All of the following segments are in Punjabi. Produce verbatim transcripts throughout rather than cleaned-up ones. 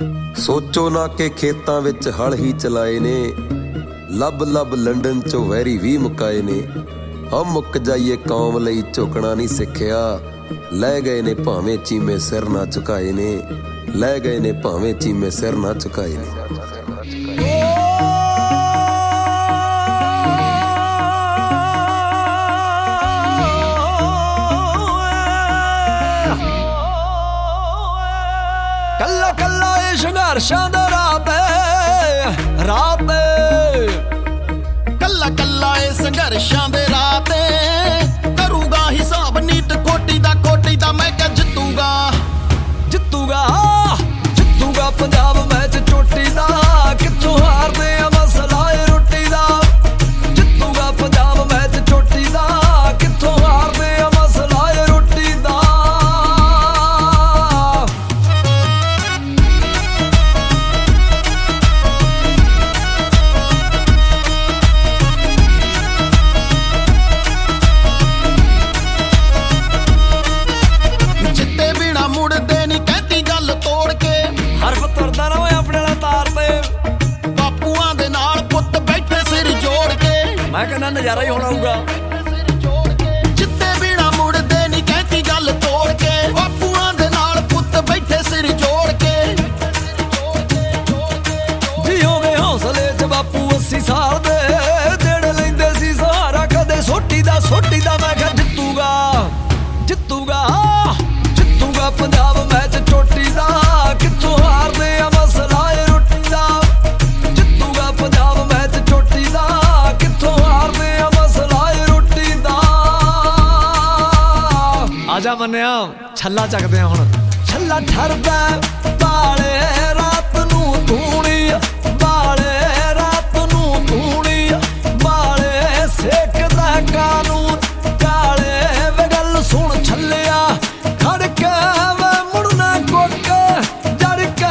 ਸੋਚੋ ਨਾ ਕਿ ਖੇਤਾਂ ਵਿੱਚ ਹਲ ਹੀ ਚਲਾਏ ਨੇ, ਲੱਭ ਲੱਭ ਲੰਡਨ ਚੋਂ ਵੈਰੀ ਵੀ ਮੁਕਾਏ ਨੇ। ਹਮ ਮੁੱਕ ਜਾਈਏ ਕੌਮ ਲਈ ਝੁਕਣਾ ਨਹੀਂ ਸਿੱਖਿਆ, ਲੈ ਗਏ ਨੇ ਭਾਵੇਂ ਚੀਮੇ ਸਿਰ ਨਾ ਝੁਕਾਏ ਨੇ, ਲੈ ਗਏ ਨੇ ਭਾਵੇਂ ਚੀਮੇ ਸਿਰ ਨਾ ਝੁਕਾਏ ਨੇ। ਕੱਲਾ ਕੱਲਾ ਇਹ ਸੰਘਰਸ਼ਾਂ ਦਾ ਰਾਤ ਏ, ਰਾਤ ਏ, ਕੱਲਾ ਕੱਲਾ ਇਹ ਸੰਘਰਸ਼ਾਂ ਦੇ ਰਾਤ ਏ, ਕਰੂਗਾ ਹਿਸਾਬ ਨੀਤ ਕੋਟੀ ਦਾ ਕੋਟੀ ਦਾ। ਮੈਂ ਕਿਹਾ ਜਿੱਤੂਗਾ ਜਿੱਤੂਗਾ ਜਿੱਤੂਗਾ ਪੰਜਾਬ ਮੈਚ ਚੋਟੀ ਦਾ, ਕਿੱਥੋਂ ਹਾਰਦੇ ਆ ਮਸਲਾ ਏ ਰੋਟੀ ਦਾ। ਜਿੱਤੂਗਾ ਪੰਜਾਬ ਮੈਚ ਚੋਟੀ ਦਾ, ਕਿੱਥੋਂ ਹਾਰਦੇ ਆ ਮਸਲਾ ਏ ਰੋਟੀ ਦਾ। ਜਿੱਤੇ ਬਿਨਾ ਮੁੜਦੇ ਨੀ ਕਹਿੰਦੀ ਗੱਲ ਤੋੜ ਕੇ, ਹਰਫ ਤੁਰਦਾ ਨਾ ਓਏ ਆਪਣੇ ਨਾਲ ਤਾਰ ਤੇ। ਬਾਪੂਆਂ ਦੇ ਨਾਲ ਪੁੱਤ ਬੈਠੇ ਸਿਰ ਜੋੜ ਕੇ, ਮੈਂ ਕਹਿੰਦਾ ਨਜ਼ਾਰਾ ਹੀ ਹੋਣਾ ਆਊਗਾ। ਜਿੱਤੇ ਬਿਨਾ ਮੁੜਦੇ ਨੀ ਕਹਿੰਦੀ ਗੱਲ ਤੋੜ ਕੇ, ਬਾਪੂਆਂ ਦੇ ਨਾਲ ਪੁੱਤ ਬੈਠੇ ਸਿਰ ਜੋੜ ਕੇ। ਜਿਉਂਦੇ ਹੌਸਲੇ ਚ ਬਾਪੂ ਅੱਸੀ ਸਾਲ ਦੇ, ਜਿਹੜੇ ਲੈਂਦੇ ਸੀ ਸਹਾਰਾ ਕਦੇ ਸੋਟੀ ਦਾ ਸੋਟੀ ਦਾ। ਮੈਂ ਕਿਹਾ ਜਿੱਤੂਗਾ ਜਿੱਤੂਗਾ ਜਿੱਤੂਗਾ ਪੰਜਾਬ ਮੈਚ ਚੋਟੀ ਦਾ, ਕਿੱਥੋਂ ਹਾਰਦੇ ਆ ਮਸਲਾ ਏ ਰੋਟੀ ਦਾ। ਜਿੱਤੂਗਾ ਪੰਜਾਬ ਮੈਚ ਚੋਟੀ ਦਾ, ਕਿੱਥੋਂ ਹਾਰਦੇ ਆ ਮਸਲਾ ਏ ਰੋਟੀ ਦਾ। ਆਜਾ ਮੰਨਿਆ ਛੱਲਾ ਚੱਕਦੇ ਆ ਹੁਣ। ਛੱਲਾ ਠਰਦਾ ਬਾਲੇ ਰਾਤ ਨੂੰ ਧੂਣੀ, ਬਾਲੇ ਰਾਤ ਨੂੰ ਧੂਣੀ, ਬਾਲੇ ਸੇਕਦਾ ਕਾਨੂੰਨ ਕਾਲੇ। ਵੇ ਗੱਲ ਸੁਣ ਛੱਲਿਆ ਖੜ ਕੇ ਵੇ ਮੁੜਨਾ ਕੁੱਕ ਜੜ ਕੇ।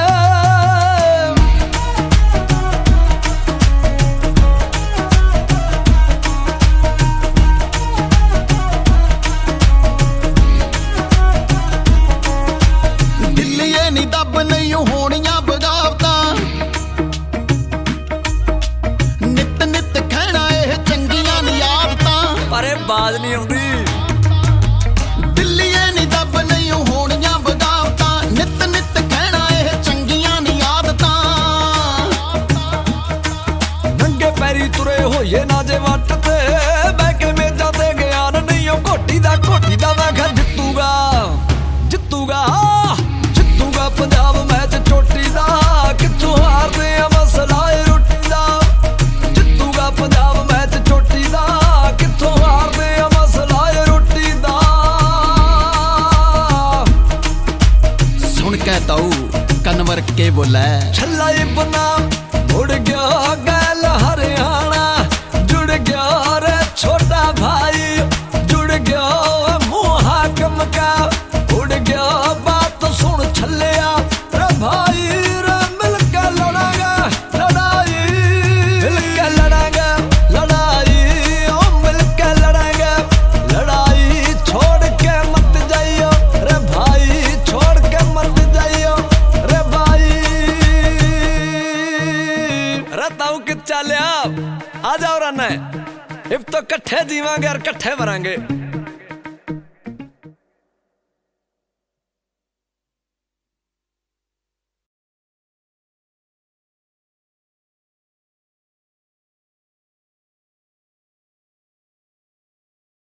ਦਿੱਲੀਏ ਨੀ ਦੱਬ ਨਹੀਂ ਹੋਣੀਆਂ ਬਗਾਵਤਾਂ, ਨਿੱਤ ਨਿੱਤ ਕਹਿਣਾ ਇਹ ਚੰਗੀਆਂ ਨੀ ਆਦਤਾਂ। ਪਰ ਇਹ ਬਾਜ਼ ਨਹੀਂ ਆਉਂਦੀ। ਦਿੱਲੀਏ ਨੀ ਦੱਬ ਨਹੀਂ ਹੋਣੀਆਂ ਬਗਾਵਤਾਂ, ਨਿੱਤ ਨਿੱਤ ਕਹਿਣਾ ਇਹ ਚੰਗੀਆਂ ਨੀ ਆਦਤਾਂ। ਨੰਗੇ ਪੈਰੀ ਤੁਰੇ ਹੋਈਏ ਨਾ ਜੇ ਵੱਟ ਤੇ, ਬਹਿ ਕੇ ਮੇਜ਼ਾਂ ਤੇ ਗਿਆਨ ਨਹੀਂ ਉਹ ਘੋਟੀ ਦਾ ਘੋਟੀ ਦਾ। ਮੈਂ ਕਿਹਾ ਜਿੱਤੂਗਾ ਜਿੱਤੂਗਾ ਜਿੱਤੂਗਾ ਪੰਜਾਬ ਮੈਚ ਚੋਟੀ ਦਾ, ਕਿੱਥੋਂ ਹਾਰਦੇ ਆ ਮਸਲਾ ਏ ਰੋਟੀ ਦਾ। ਜਿੱਤੂਗਾ ਪੰਜਾਬ ਮੈਚ ਚੋਟੀ ਦਾ, ਕਿੱਥੋਂ ਹਾਰਦੇ ਆ ਮਸਲਾ ਏ ਰੋਟੀ ਦਾ। ਸੁਣ ਕੇ ਤਾਊ ਕੰਨ ਵਰ ਕੇ ਬੋਲੇ, ਛੱਲਾ ਇਬਨਾ ਮੁੜ ਗਿਆ ਗੈਲ ਹਰਿਆਣਾ, ਜੁੜ ਗਿਆ ਰੇ ਛੋਟਾ ਭਾਈ, ਜੁੜ ਗਿਆ ਮੂੰਹ ਹਾਕਮ ਕਾ, ਉੜ ਗਿਆ ਬਾਤ ਸੁਣ ਛੱਲਿਆ ਰੇ ਭਾਈ। ਰੇ ਮਿਲ ਕੇ ਲੜਾਂਗੇ ਲੜਾਈ, ਮਿਲ ਕੇ ਲੜਾਂਗੇ ਲੜਾਈ, ਓ ਮਿਲ ਕੇ ਲੜਾਂਗੇ ਲੜਾਈ। ਛੋੜ ਕੇ ਮਤ ਜਾਈਓ ਰੇ ਭਾਈ, ਛੋੜ ਕੇ ਮਤ ਜਾਈਓ ਰੇ ਭਾਈ। ਰਤਾਉ ਕਿ ਚੱਲਿਆ ਆ ਜਾਓ ਰੰਨੇ, ਇਬ ਤੋਂ ਇਕੱਠੇ ਜੀਵਾਂਗੇ ਔਰ ਇਕੱਠੇ ਮਰਾਂਗੇ।